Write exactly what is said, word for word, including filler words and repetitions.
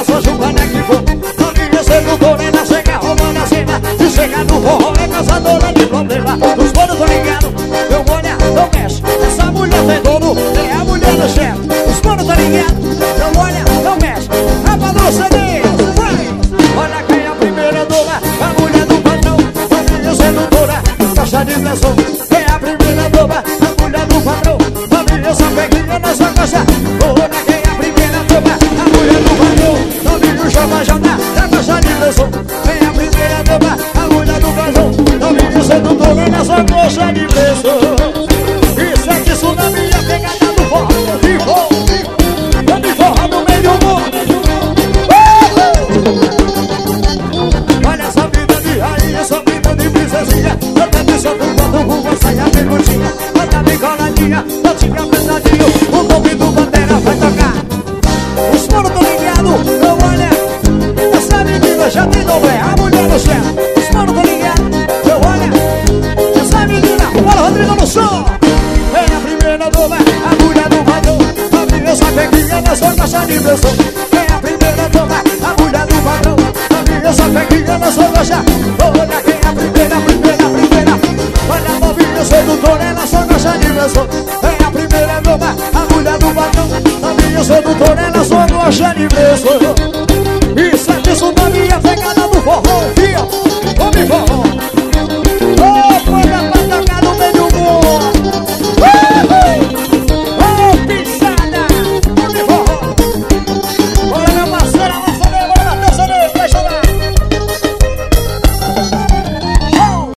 só chupando é que for. Novinha sedutora, ela chega roubando a cena. Se chega no forró é caçadora de problema. Os manos tão ligados, eu olha, não mexe. Essa mulher tem dono, é a mulher do chefe. Os manos tão ligados, eu olha, não mexe. A balança deles, vai. Olha quem é a primeira dona, a mulher do patrão. Novinha sedutora, caixa de pressão. É a primeira dona, a mulher do patrão. Novinha sapeguinha na sua caixa. Olha quem é a primeira dona, a mulher do patrão. Novinho chama Jota, na caixa de pressão. É a primeira dona, a mulher do patrão. Novinho sedutora na sua caixa de pressão. Isso é que isso na minha pegada do forró. E vou, eu me forro no meio do mundo. Olha essa vida de rainha, essa vida de princesinha. Eu te disse eu tô quando com uma saia bem curtinha. Bota bem coladinha, eu tinha pesadinho. O nome do Bandeira vai tocar. Os moros tão ligados, eu olha. Essa menina já tem nome, a mulher do céu. Os moros tão ligados, eu olha. Essa menina, bora Rodrigo no som. É a primeira doma, a mulher do patrão. A minha sapeguinha na sua caixa de pressão. É a primeira doma, a mulher do patrão. A minha sapeguinha na sua caixa. Olha quem é a primeira, a primeira, a primeira. Olha a novinha sedutora na sua caixa de pressão. É a primeira doma, a mulher do patrão. A minha sedutora na sua caixa de pressão.